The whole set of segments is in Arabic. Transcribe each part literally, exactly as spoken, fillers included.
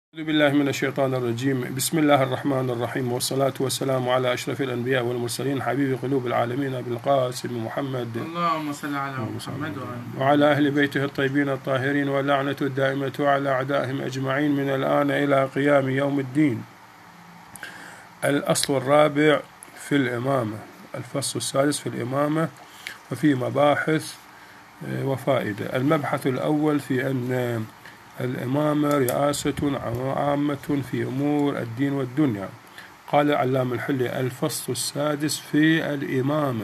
أعوذ بالله من الشيطان الرجيم. بسم الله الرحمن الرحيم، والصلاة والسلام على أشرف الأنبياء والمرسلين، حبيب قلوب العالمين أبي القاسم محمد، اللهم صل على محمد وعلى أهل بيته الطيبين الطاهرين، واللعنة الدائمة على أعدائهم أجمعين من الآن إلى قيام يوم الدين. الأصل الرابع في الإمامة، الفصل السادس في الإمامة، وفي مباحث وفائدة. المبحث الأول في أن الإمامة رئاسة عامة في أمور الدين والدنيا. قال العلامة الحلي: الفصل السادس في الإمامة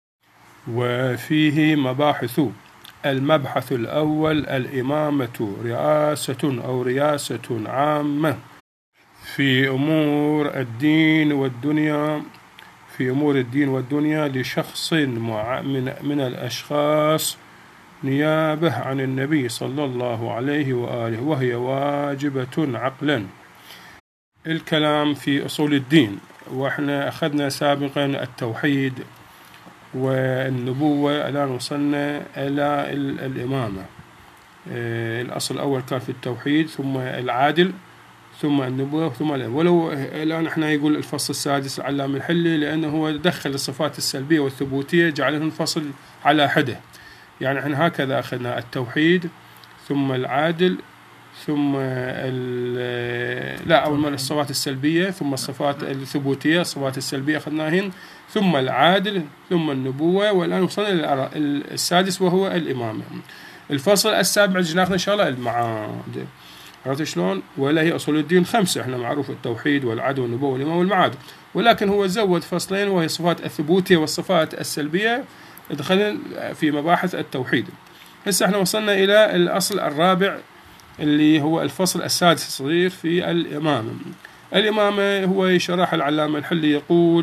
وفيه مباحث. المبحث الأول: الإمامة رئاسة أو رياسة عامة في أمور الدين والدنيا في أمور الدين والدنيا لشخص من من الأشخاص نيابة عن النبي صلى الله عليه وآله، وهي واجبة عقلا. الكلام في أصول الدين، وإحنا أخذنا سابقا التوحيد والنبوة، الآن وصلنا إلى الإمامة. الأصل الأول كان في التوحيد، ثم العادل، ثم النبوة، ثم الإمامة. ولو الآن إحنا يقول الفصل السادس العلامة الحلي، لأنه هو دخل الصفات السلبية والثبوتية جعلهم فصل على حدة. يعني احنا هكذا أخذنا التوحيد، ثم العادل، ثم لا أول مرة الصفات السلبية، ثم الصفات الثبوتية، الصفات السلبية أخذناهن، ثم العادل، ثم النبوة، والآن وصلنا إلى السادس وهو الإمامة. الفصل السابع جناخنا إن شاء الله المعاد. عرفت شلون؟ ولا هي أصول الدين خمسة، احنا معروف التوحيد والعدل والنبوة والإمامة والمعاد، ولكن هو زود فصلين، وهي الصفات الثبوتية والصفات السلبية. دخلنا في مباحث التوحيد. هسه احنا وصلنا إلى الأصل الرابع اللي هو الفصل السادس الصغير في الإمامة. الإمامة هو يشرح العلامة الحلي، يقول: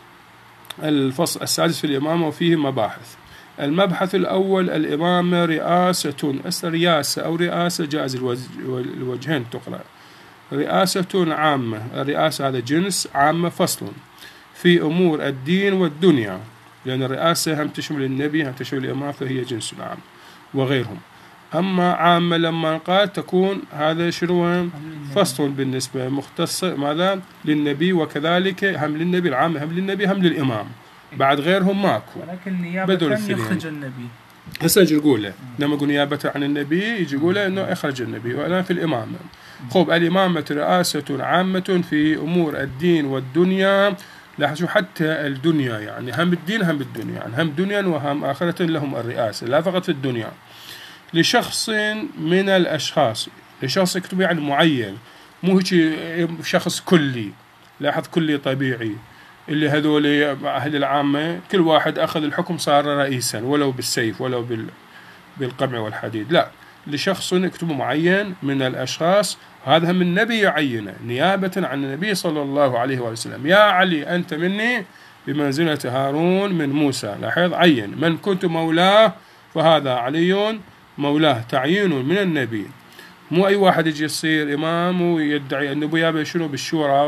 الفصل السادس في الإمامة وفيه مباحث. المبحث الأول: الإمامة رئاسة، رياسة أو رئاسة جائز الوجهين تقرأ. رئاسة عامة، الرئاسة هذا جنس، عامة فصل في أمور الدين والدنيا، لأن الرئاسة هم تشمل النبي، هم تشمل الإمام، فهي جنس عام وغيرهم. أما عامة لما قال تكون هذا شنو؟ فصل بالنسبة مختص ماذا للنبي، وكذلك هم للنبي العامة، هم للنبي، هم للإمام، بعد غيرهم ماكو. ولكن نيابة يخرج النبي. هسه يجي يقول له لما يقول نيابة عن النبي، يجي يقول له إنه إخرج النبي، والآن في الإمامة. خب الإمامة رئاسة عامة في أمور الدين والدنيا. لاحظوا حتى الدنيا، يعني هم الدين هم الدنيا، يعني هم دنيا وهم آخرة لهم الرئاسة، لا فقط في الدنيا. لشخص من الأشخاص، لشخص يكتب يعني معين، مو هيك شخص كلي. لاحظ كلي طبيعي، اللي هذول أهل العامة كل واحد أخذ الحكم صار رئيسا، ولو بالسيف ولو بالقمع والحديد. لا، لشخص يكتب معين من الأشخاص، هذا هم النبي يعينه نيابة عن النبي صلى الله عليه وسلم. يا علي أنت مني بمنزلة هارون من موسى. لاحظ عين: من كنت مولاه فهذا علي مولاه، تعيين من النبي. مو أي واحد يجي يصير إمام ويدعي النبوة شنو بالشورى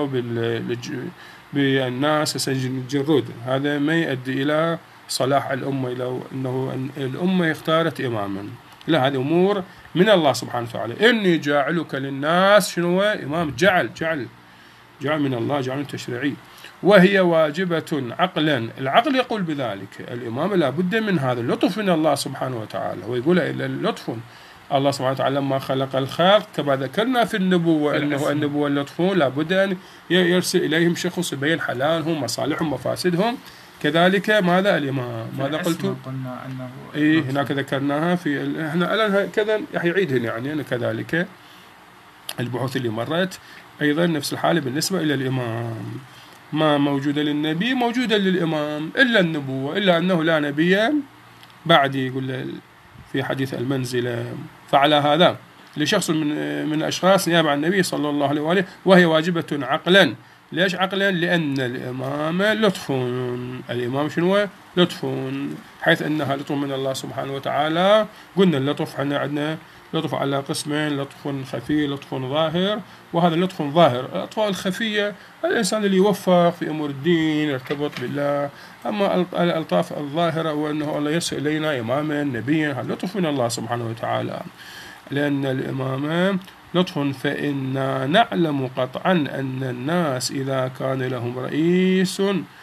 وبالناس الجرود. هذا ما يؤدي إلى صلاح الأمة، إلى أنه الأمة اختارت إماما. لا، هذه أمور من الله سبحانه وتعالى. إني جاعلك للناس شنو؟ إمام. جعل جعل جعل من الله، جعل تشريعي، وهي واجبة عقلا. العقل يقول بذلك. الإمام لا بد من هذا اللطف من الله سبحانه وتعالى، ويقول إلا اللطف. الله سبحانه وتعالى لما خلق الخلق كما ذكرنا في النبوة أنه النبوة اللطف، لا بد أن يرسل إليهم شخص يبين حلالهم، مصالحهم، مفاسدهم. كذلك ماذا الإمام؟ ماذا قلت؟ إيه هناك ذكرناها في إحنا الآن كذا يعيدهن، يعني أنا كذلك البحوث اللي مرت أيضا نفس الحالة بالنسبة إلى الإمام. ما موجودة للنبي موجودة للإمام، إلا النبوة، إلا أنه لا نبي بعد. يقول في حديث المنزلة. فعلى هذا لشخص من من الأشخاص نيابة عن النبي صلى الله عليه وآله، وهي واجبة عقلا. ليش عقلا؟ لأن الإمام لطف. الإمام شنو؟ لطف، حيث أنها لطف من الله سبحانه وتعالى. قلنا اللطف احنا عندنا لطف على قسمين: لطف خفي، لطف ظاهر. وهذا اللطف ظاهر. الأطفال الخفية الإنسان اللي يوفق في أمور الدين يرتبط بالله. أما الألطاف الظاهرة وأنه الله يرسل إلينا إماما نبيا، هذا لطف من الله سبحانه وتعالى. لأن الإمامة لطف، فإنا نعلم قطعا أن الناس إذا كان لهم رئيس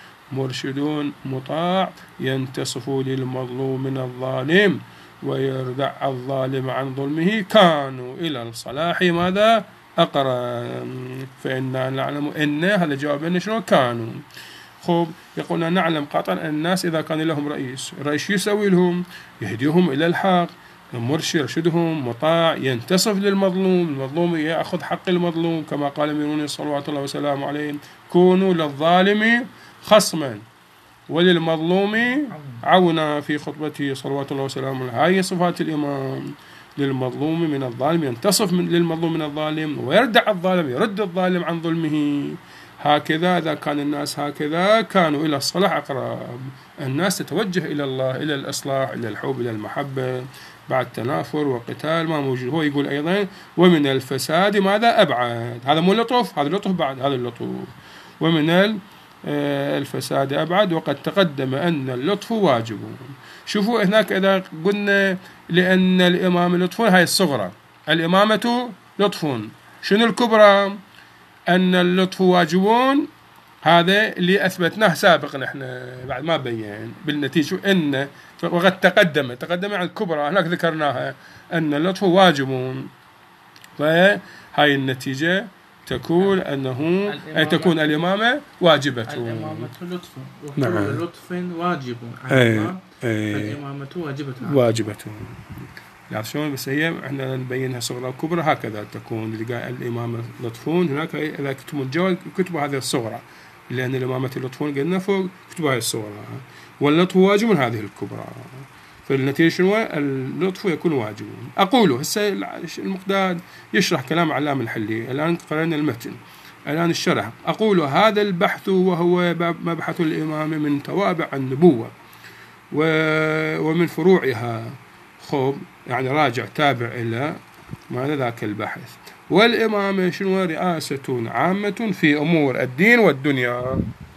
مرشد مطاع ينتصف للمظلوم من الظالم ويردع الظالم عن ظلمه كانوا إلى الصلاح ماذا أقرب. فإنا نعلم إن هذا جواب إن شنو كانوا. خب يقولنا نعلم قطعا أن الناس إذا كان لهم رئيس، الرئيس يسوي لهم؟ يهديهم إلى الحق، مرشد يرشدهم مطاع ينتصف للمظلوم، المظلوم يأخذ حق المظلوم كما قال أميرنا صلوات الله وسلامه عليه كونوا للظالم خصما وللمظلوم عونا في خطبته صلوات الله وسلامه عليه. هاي صفات الإمام، للمظلوم من الظالم، ينتصف من للمظلوم من الظالم ويردع الظالم، يرد الظالم عن ظلمه. هكذا إذا كان الناس هكذا كانوا إلى الصلاح أقرب. الناس تتوجه إلى الله، إلى الإصلاح، إلى الحب، إلى المحبة، بعد تنافر وقتال ما موجود. هو يقول أيضا ومن الفساد ماذا أبعد. هذا مو لطف، هذا لطف بعد هذا اللطف. ومن الفساد أبعد، وقد تقدم أن اللطف واجب. شوفوا هناك إذا قلنا لأن الإمامة لطف، هاي الصغرى، الإمامة لطف. شنو الكبرى؟ أن اللطف واجبون. هذا اللي أثبتناه سابقا نحن بعد ما بين بالنتيجة إن وقد تقدم تقدم عن الكبرى هناك ذكرناها أن اللطف واجبون. فهاي النتيجة تكون أنه أي تكون الإمامة واجبة. الإمامة لطف وكل نعم. لطف واجب. أي أي الإمامة واجبة واجبة. يعني شلون؟ بس هي احنا نبينها صغرى وكبرى هكذا تكون. الإمامة لطفون هناك إذا كتبوا الجوال كتبوا هذه الصغرى، لأن الإمامة لطفون قلنا فوق كتبوا هذه الصغرى، واللطف واجب هذه الكبرى. فالنتيجة شنو؟ اللطف يكون واجب. أقوله هسه المقداد يشرح كلام علام الحلي. الآن قرأنا المتن، الآن الشرح. أقول هذا البحث وهو مبحث الإمامة من توابع النبوة ومن فروعها. خب يعني راجع تابع إلى ماذا ذاك البحث. والإمامة شنو؟ رئاسة عامة في أمور الدين والدنيا.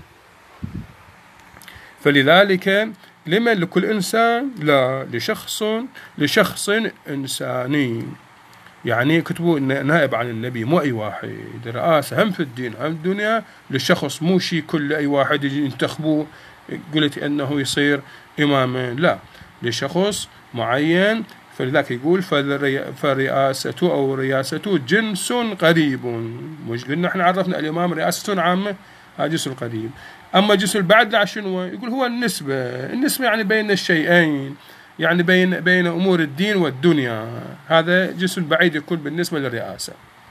فلذلك لمن؟ لكل إنسان؟ لا، لشخص لشخص إنساني. يعني كتبوا إن نائب عن النبي، مو أي واحد. رئاسة هم في الدين هم الدنيا لشخص، مو شيء كل أي واحد يجي ينتخبوه قلت أنه يصير إماما، لا، لشخص معين. فلذلك يقول فالرئاسة أو رئاسة جنس قريب. مش قلنا احنا عرفنا الإمام رئاسة عامة، هذا جنس قريب. أما جنس البعد لا، شنو يقول؟ هو النسبة. النسبة يعني بين الشيئين، يعني بين بين أمور الدين والدنيا. هذا جنس بعيد يكون بالنسبة للرئاسة.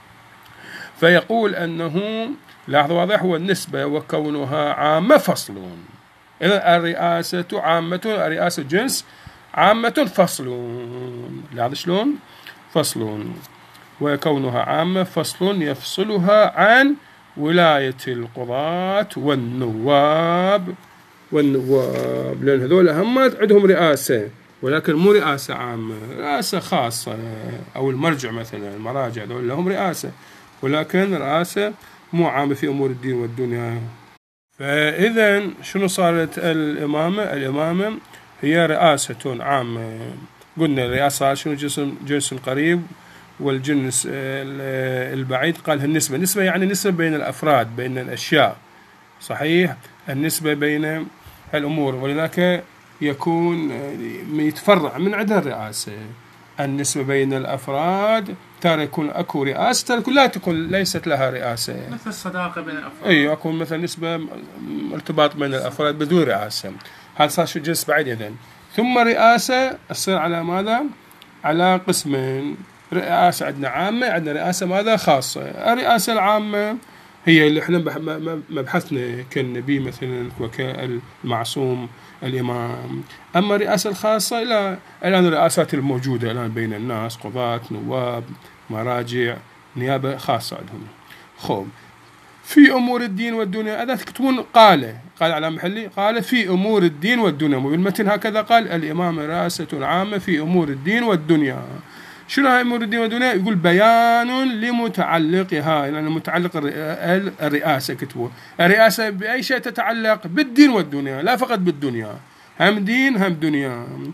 فيقول أنه لاحظوا واضح هو النسبة وكونها عامة فصل. إذا الرئاسة عامة، الرئاسة جنس عامة فصل. لاحظوا شلون؟ فصل. وكونها عامة فصل يفصلها عن ولاية القضاة والنواب والنواب، لأن هذول هم عندهم رئاسة ولكن مو رئاسة عامة، رئاسة خاصة. أو المرجع مثلا، المراجع هذول لهم رئاسة ولكن رئاسة مو عامة في أمور الدين والدنيا. فإذا شنو صارت الإمامة؟ الإمامة هي رئاسة عامة. قلنا الرئاسة شنو؟ جنس جنس قريب، والجنس البعيد قال النسبة. النسبة يعني نسبة بين الأفراد، بين الأشياء، صحيح؟ النسبة بين الأمور، ولذلك يكون يتفرع من عندها الرئاسة. النسبة بين الأفراد ترى يكون أكو رئاسة، ترى لا تكون ليست لها رئاسة. مثل الصداقة بين الأفراد. أي أكون مثلا نسبة ارتباط بين الأفراد بدون رئاسة. هذا صار شو جنس بعيد. إذن ثم رئاسة تصير على ماذا؟ على قسمين. رئاسة عندنا عامة، عندنا رئاسة ماذا؟ خاصة. الرئاسة العامة هي اللي احنا مبحثنا كالنبي مثلا وكالمعصوم الإمام. أما الرئاسة الخاصة لا، الآن الرئاسات الموجودة الآن بين الناس قضاة، نواب، مراجع، نيابة خاصة عندهم. خب في أمور الدين والدنيا هذا تكتبون قال قال على محلي قال في أمور الدين والدنيا. بالمتن هكذا قال الإمام رئاسة عامة في أمور الدين والدنيا. شنو هاي أمور الدين والدنيا؟ يقول بيان لمتعلقها، يعني متعلق الرئاسة. كتبوا الرئاسة بأي شيء تتعلق؟ بالدين والدنيا، لا فقط بالدنيا، هم دين هم دنيا.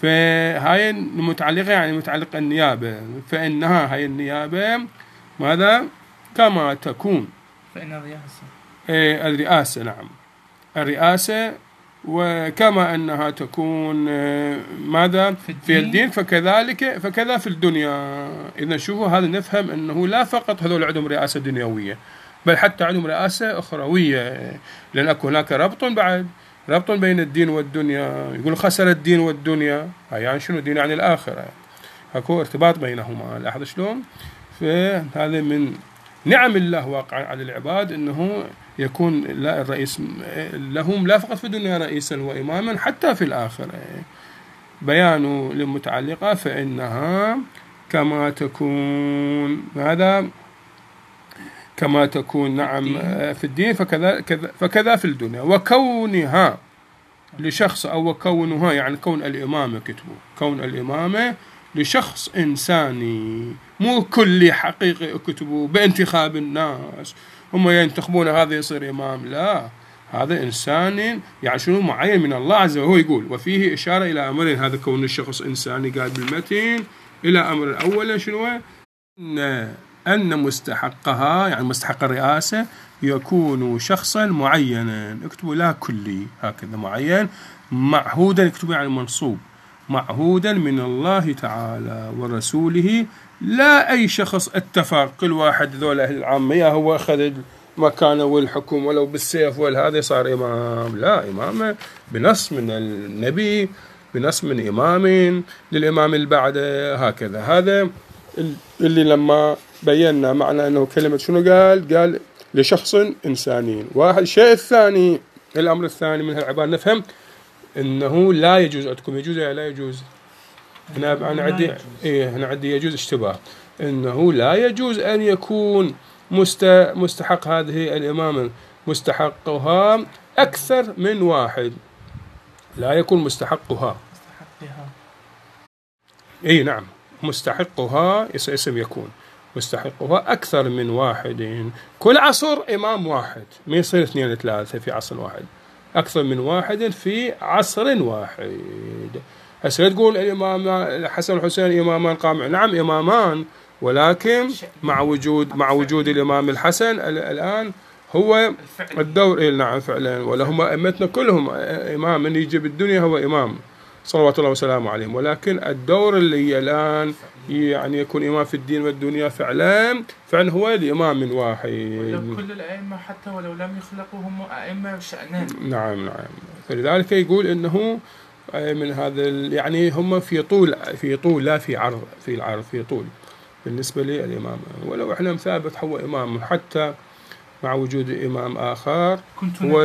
فهاي المتعلقة يعني متعلقة النيابة، فإنها هاي النيابة ماذا؟ كما تكون فإن الرئاسة إيه الرئاسة، نعم الرئاسة، وكما أنها تكون ماذا في الدين, في الدين فكذلك فكذا في الدنيا. إذا شوفوا هذا نفهم أنه لا فقط هذول عندهم رئاسة دنيوية، بل حتى عندهم رئاسة أخروية، لأن أكو هناك ربط بعد ربط بين الدين والدنيا. يقول خسر الدين والدنيا، يعني شنو الدين يعني الآخرة، أكو ارتباط بينهما. لاحظ شلون؟ فهذا من نعم الله واقعا على العباد أنه يكون لا الرئيس لهم لا فقط في الدنيا رئيسا وإماما، حتى في الآخرة. بيان للمتعلقة فإنها كما تكون، هذا كما تكون نعم في الدين فكذا فكذا في الدنيا. وكونها لشخص أو كونها يعني كون الإمامة، كتبوا كون الإمامة لشخص إنساني، مو كل حقيقي كتبوا بانتخاب الناس هم ينتخبون هذا يصير إمام، لا، هذا إنسان يعني شنو معين من الله عز وجل. هو يقول وفيه إشارة إلى أمرين، هذا كون الشخص إنساني قال بالمتين إلى أمر الأول شنو؟ أن أن مستحقها يعني مستحق الرئاسة يكون شخصا معينا، اكتبوا لا كلي، هكذا معين معهودا، اكتبوا يعني منصوب معهودا من الله تعالى ورسوله، لا أي شخص اتفق كل واحد ذول أهل العامية هو أخذ مكانه والحكم ولو بالسيف والهذا صار إمام، لا، إمامة بنص من النبي، بنص من إمام للإمام اللي بعده، هكذا. هذا اللي لما بينا معنى أنه كلمة شنو قال قال لشخص إنساني. واحد الشيء الثاني، الأمر الثاني من هالعبارة نفهم أنه لا يجوز عندكم، يجوز ولا لا يجوز؟ هنا أنا عندي إيه هنا عندي يجوز اشتباه، أنه لا يجوز أن يكون مستحق هذه الإمامة مستحقها أكثر من واحد، لا يكون مستحقها مستحقها إيه نعم مستحقها اسم يكون مستحقها أكثر من واحد. كل عصر إمام واحد، ما يصير اثنين ثلاثة في عصر واحد، أكثر من واحد في عصر واحد. هسه تقول الإمام الحسن والحسين إمامان قامع، نعم إمامان، ولكن مع وجود مع وجود الإمام الحسن الآن هو الدور، نعم فعلا، ولهم أئمتنا كلهم إمام، من يجي بالدنيا هو إمام صلوات الله وسلامه عليهم، ولكن الدور اللي الآن يعني يكون إمام في الدين والدنيا فعلا فعلا هو الإمام من واحد. ولو كل الأئمة حتى ولو لم يخلقوا هم أئمة شأنان. نعم نعم، فلذلك يقول إنه من هذا يعني هم في طول في طول لا في عرض، في العرض في طول بالنسبة للإمام، ولو إحنا مثابت هو إمام حتى مع وجود إمام آخر هو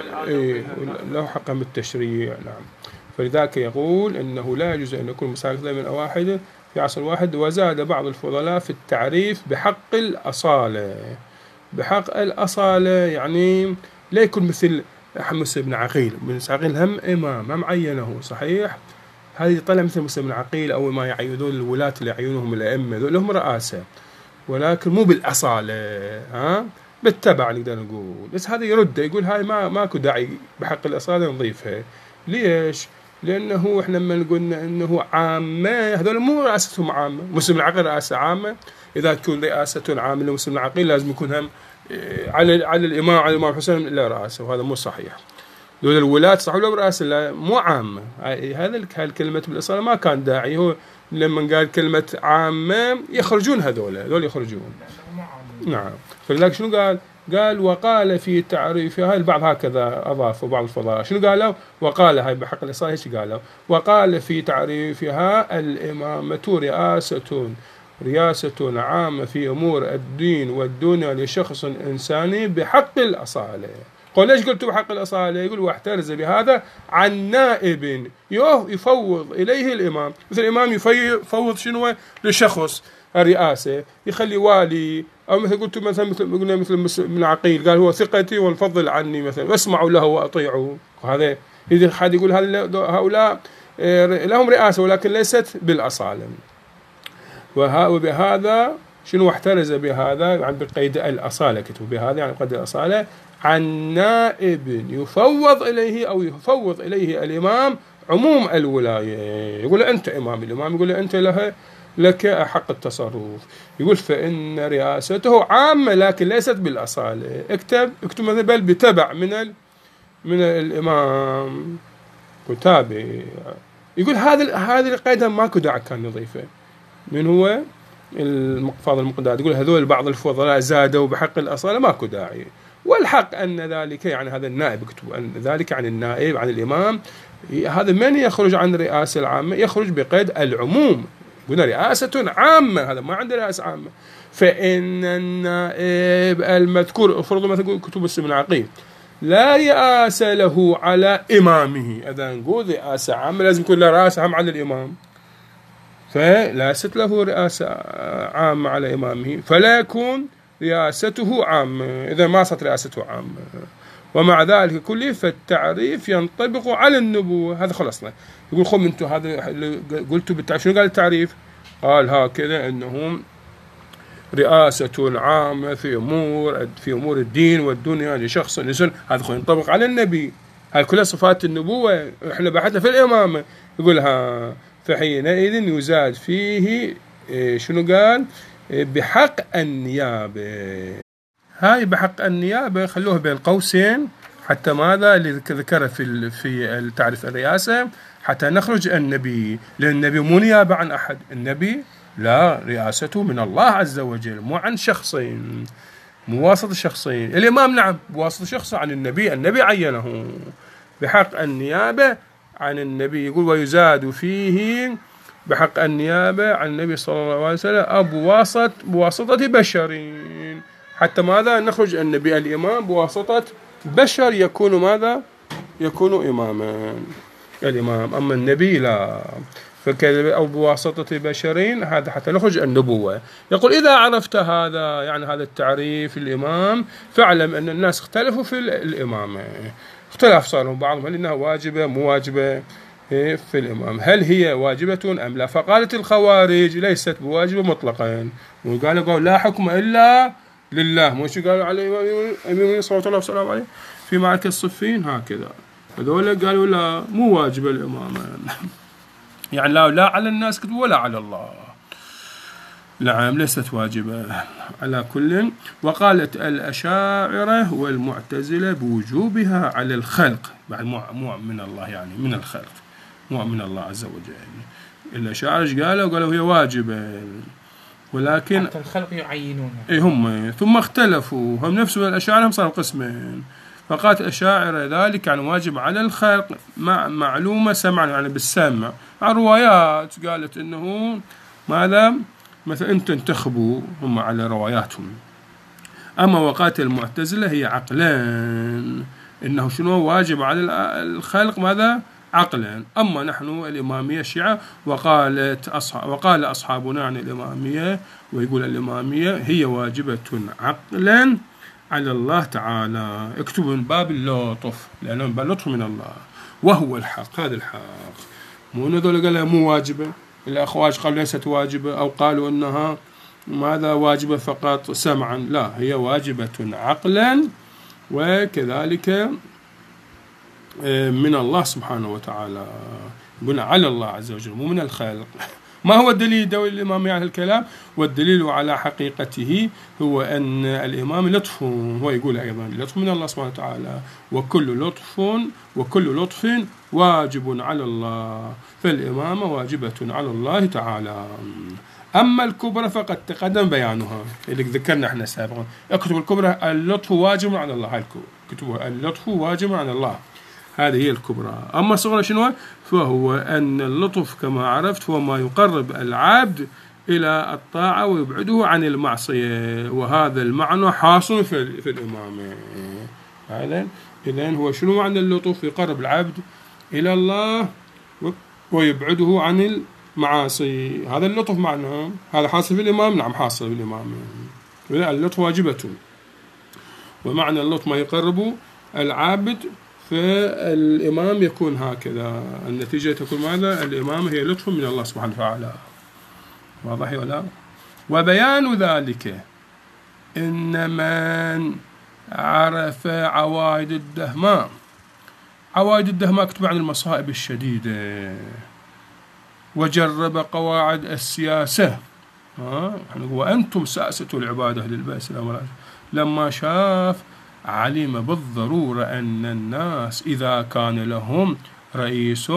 له حق بالتشريع. نعم، فلذلك يقول إنه لا يجوز أن يكون مساك من واحد في عصر واحد. وزاد بعض الفضلاء في التعريف بحق الأصالة، بحق الأصالة يعني لا يكون مثل حمص بن عقيل، بن عقيل هم إمام هم عينه صحيح، هذه طلع مثل موسى بن عقيل أو ما يعينون الولاة اللي يعينونهم الأئمة ذول لهم رئاسة، ولكن مو بالأصالة، ها بالتبع نقدر نقول. بس هذا يرد يقول هاي ما ماكو داعي بحق الأصالة نضيفها. ليش؟ لأنه إحنا لما قلنا إنه عامة، هذول مو رئاستهم عامة، مسلم العقيل رئاسة عامة، إذا تكون رئاسة عامة لمسلم العقيل لازم يكون هم على على الإمام على الإمام الحسين إلا رئاسة، وهذا مو صحيح. دول الولاة صح ولا رئاسة لا مو عامة، هذا هالكلمة بالأصالة ما كان داعي. هو لما قال كلمة عامة يخرجون هذول هذول يخرجون. نعم، فلذلك شنو قال؟ قال وقال في تعريفها البعض هكذا أضافوا بعض الفضلاء، شنو قالوا؟ وقال هاي بحق الإصالة ايش قالوا؟ وقال في تعريفها الإمامة رئاسة رياسة عامة في أمور الدين والدنيا لشخص إنساني بحق الأصالة. قال ليش قلت بحق الأصالة؟ يقول واحترز بهذا عن نائب يفوض إليه الإمام، مثل الإمام يفوض شنو لشخص الرئاسة، يخلي والي، أو مثل قلت مثلا مثل قلنا مثل ابن عقيل قال هو ثقتي والفضل عني مثلا واسمعوا له وأطيعوا. هذا إذا حد يقول هؤلاء لهم رئاسة ولكن ليست بالأصالة. وبهذا شنو احترز بهذا يعني بقيد الأصالة، كتب بهذا يعني قيد الأصالة عن نائب يفوض إليه أو يفوض إليه الإمام عموم الولاية. يقول أنت إمام، الإمام يقول أنت له لك حق التصرف. يقول فإن رئاسته عامة لكن ليست بالأصالة. اكتب اكتب بل بتبع من ال من الإمام كتابة. يقول هذا هذه القاعدة ماكو داعي كان نضيفه. من هو المقفاض المقداد يقول هذول بعض الفضلاء زادوا بحق الأصالة ماكو داعي. والحق أن ذلك يعني هذا النائب يكتب أن ذلك عن النائب عن الإمام، هذا من يخرج عن الرئاسة العامة يخرج بقيد العموم. قلنا رئاسة عامة، هذا ما عنده رئاسة عامة. فإن النائب المذكور افرضوا مثلا كتب السمن العقيم لا رئاسة له على إمامه، إذا نقول رئاسة عامة لازم يكون له رئاسة عامة على الإمام، فليست له رئاسة عامة على إمامه فلا يكون رئاسته عامة، إذا ما صارت رئاسته عامة. ومع ذلك كله فالتعريف ينطبق على النبوة. هذا خلصنا. يقول خم انتم هذا قلتوا بالتعريف. شنو قال التعريف؟ قال هكذا انهم رئاسة عامة في امور في امور الدين والدنيا لشخص لسن. هذا خو ينطبق على النبي. هاي كلها صفات النبوة. احنا بحثنا في الامامة. يقولها فحينئذ يزاد فيه شنو قال؟ بحق النيابة. هاي بحق النيابة خلوها بين قوسين حتى ماذا اللي ذكره في في التعريف الرئاسة حتى نخرج النبي، لأن النبي مو نيابة عن أحد. النبي لا، رئاسته من الله عز وجل مو عن شخصين، مو واسطة شخصين. الإمام نعم بواسطة شخص عن النبي، النبي عينه بحق النيابة عن النبي. يقول ويزاد فيه بحق النيابة عن النبي صلى الله عليه وسلم أو بواسطة بواسطة بشرين حتى ماذا نخرج النبي الإمام بواسطة بشر يكون ماذا يكون إماما الإمام، أما النبي لا. فكذا أو بواسطة بشرين هذا حتى نخرج النبوة. يقول إذا عرفت هذا يعني هذا التعريف الإمام فاعلم أن الناس اختلفوا في الإمامة. اختلاف صاروا بعضهم هل إنها واجبة مو واجبة في الإمام، هل هي واجبة أم لا. فقالت الخوارج ليست بواجبة مطلقا، وقالوا قالوا لا حكم إلا لله. مو شو قالوا على الإمام صلى الله عليه وسلم عليه في معركة الصفين هكذا. هذول قالوا لا مو واجبة الإمامة يعني لا لا على الناس ولا على الله. نعم ليست واجبة على كل. وقالت الأشاعرة والمعتزلة بوجوبها على الخلق، بعد مو من الله يعني من الخلق مو من الله عز وجل. الأشاعرة قالوا قالوا هي واجبة ولكن حتى الخلق يعينونها. إيه هم ثم اختلفوا هم نفسهم الأشاعرة هم صاروا قسمين. فقالت الأشاعرة ذلك يعني واجب على الخلق مع معلومة سمعا يعني بالسمع. الروايات قالت إنه ماذا مثلا أنت انتخبوا هم على رواياتهم. أما وقالت المعتزلة هي عقلان إنه شنو واجب على الخلق ماذا عقلا. أما نحن الإمامية الشيعة وقالت أصحاب وقال أصحابنا عن الإمامية ويقول الإمامية هي واجبة عقلا على الله تعالى. اكتبوا من باب اللطف لأنه باب اللطف من الله وهو الحق. هذا الحق مو نذول قالها مو واجبة. الأخوات قالوا ليست واجبة أو قالوا أنها ماذا واجبة فقط سمعا. لا هي واجبة عقلا وكذلك من الله سبحانه وتعالى. قلنا على الله عز وجل مو من الخالق. ما هو الدليل دولة الإمام على الكلام؟ والدليل على حقيقته هو أن الإمام لطف. هو يقول أيضا لطف من الله سبحانه وتعالى وكل لطف وكل لطف واجب على الله. فالإمامة واجبة على الله تعالى. أما الكبرى فقد تقدم بيانها اللي ذكرنا احنا سابقا. اكتب الكبرى اللطف واجب على الله. هاي كتبوا اللطف واجب على الله. هذه هي الكبرى. أما الصغرى شنو؟ فهو أن اللطف كما عرفت هو ما يقرب العبد إلى الطاعة ويبعده عن المعصية، وهذا المعنى حاصل في, في الإمامة. هذا إذن هو شنو معنى اللطف؟ يقرب العبد إلى الله ويبعده عن المعاصي. هذا اللطف معناه. هذا حاصل في الإمام. نعم حاصل في الإمامة. اللطف واجبة. ومعنى اللطف ما يقرب العبد فالإمام يكون هكذا. النتيجة تكون ماذا؟ الإمام هي لطف من الله سبحانه وتعالى. واضح ولا؟ وبيان ذلك إن من عرف عوائد الدهماء عوائد الدهر ما كتب عن المصائب الشديدة، وجرب قواعد السياسة. ها وأنتم ساسة العبادة للبيت السلام، لما شاف علم بالضرورة أن الناس إذا كان لهم رئيس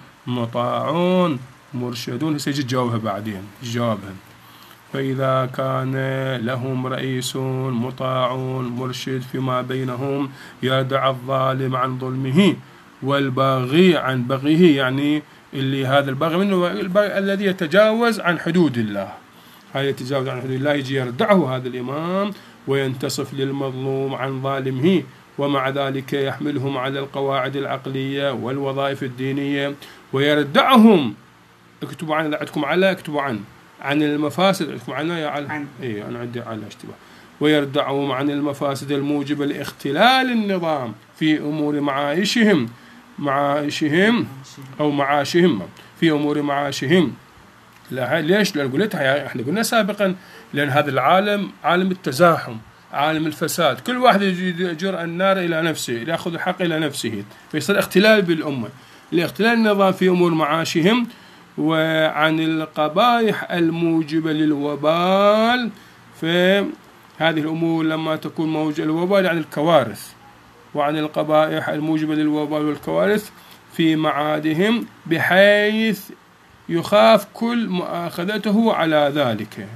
مطاعون مرشدون، سيجي تجاوبها بعدين جوابها. فإذا كان لهم رئيس مطاعون مرشد فيما بينهم يدع الظالم عن ظلمه والباغي عن بغيه، يعني اللي هذا الباغي منه الذي يتجاوز عن حدود الله، هذا يتجاوز عن حدود الله يجي يردعه هذا الإمام وينتصف للمظلوم عن ظالمه، ومع ذلك يحملهم على القواعد العقلية والوظائف الدينية ويردعهم. اكتبوا عن عندكم على اكتبوا عن عن المفاسد عندكم عنا يا على اي انا عندي على اشتباه. ويردعهم عن المفاسد الموجبة لاختلال النظام في امور معايشهم معايشهم او معاشهم في امور معاشهم. لا ليش؟ لأن قلتها احنا قلنا سابقا، لأن هذا العالم عالم التزاحم، عالم الفساد، كل واحد يجر النار إلى نفسه، يأخذ الحق إلى نفسه، فيصير اختلال بالأمة، لاختلال النظام في أمور معاشهم، وعن القبائح الموجبة للوبال. فهذه الأمور لما تكون موجبة الوبال يعني الكوارث، وعن القبائح الموجبة للوبال والكوارث في معادهم، بحيث يخاف كل مؤاخذته على ذلك،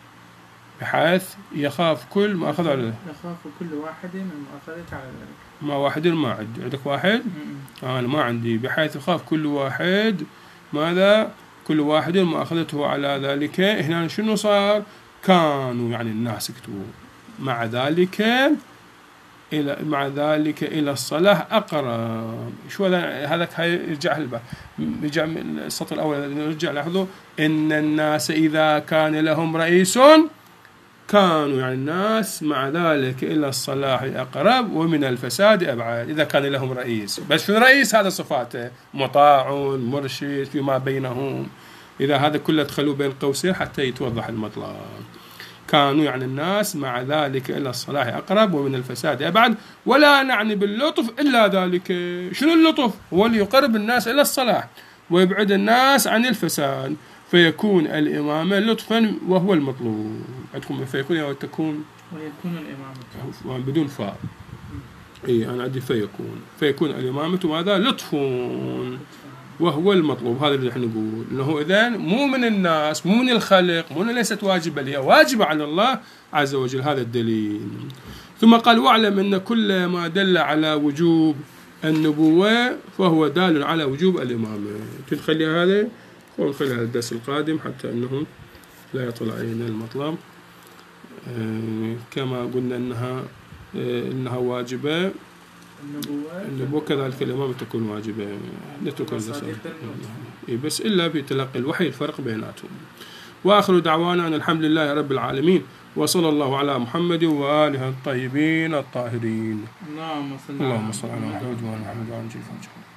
بحيث يخاف كل مؤاخذة على ذلك. يخاف كل واحد من مؤاخذته على ذلك. ما واحد ما عندي، عندك واحد؟ آه أنا ما عندي. بحيث يخاف كل واحد ماذا؟ كل واحد مؤاخذته على ذلك. هنا شنو صار؟ كانوا يعني الناس يكتبوا مع ذلك إلى مع ذلك إلى الصلاة أقرب. شو هذا؟ هذاك هاي يرجع الباب، يرجع السطر الأول نرجع لاحظوا إن الناس إذا كان لهم رئيس كانوا يعني الناس مع ذلك إلى الصلاح أقرب ومن الفساد أبعد. إذا كان لهم رئيس، بس شو الرئيس؟ هذا صفاته مطاعون مرشد فيما بينهم. إذا هذا كله دخلوا بين قوسين حتى يتوضح المطلب. كانوا يعني الناس مع ذلك إلى الصلاح أقرب ومن الفساد أبعد. ولا نعني باللطف إلا ذلك. شنو اللطف؟ هو اللي يقرب الناس إلى الصلاح ويبعد الناس عن الفساد، فيكون الإمامة لطفا وهو المطلوب. عندكم فيكون أو تكون؟ ويكون الإمامة بدون فاء. إيه أنا عندي فيكون. فيكون الإمامة ماذا؟ لطف وهو المطلوب. هذا اللي احنا نقول انه اذا مو من الناس، مو من الخلق، مو ليست واجبه، هي واجبه على الله عز وجل. هذا الدليل. ثم قال واعلم ان كل ما دل على وجوب النبوه فهو دال على وجوب الامامه. تخلي هذا ونخلي هذا الدرس القادم حتى انهم لا يطلع علينا المطلب. آه كما قلنا انها آه انها واجبه النبوة، كذلك الإمامة تكون واجبة. نترك بس إلا بتلقي الوحي الفرق بيناتهم. وآخر دعوانا أن الحمد لله رب العالمين، وصلى الله على محمد وآله الطيبين الطاهرين. اللهم صل اللهم صل على محمد وآل محمد وآل محمد.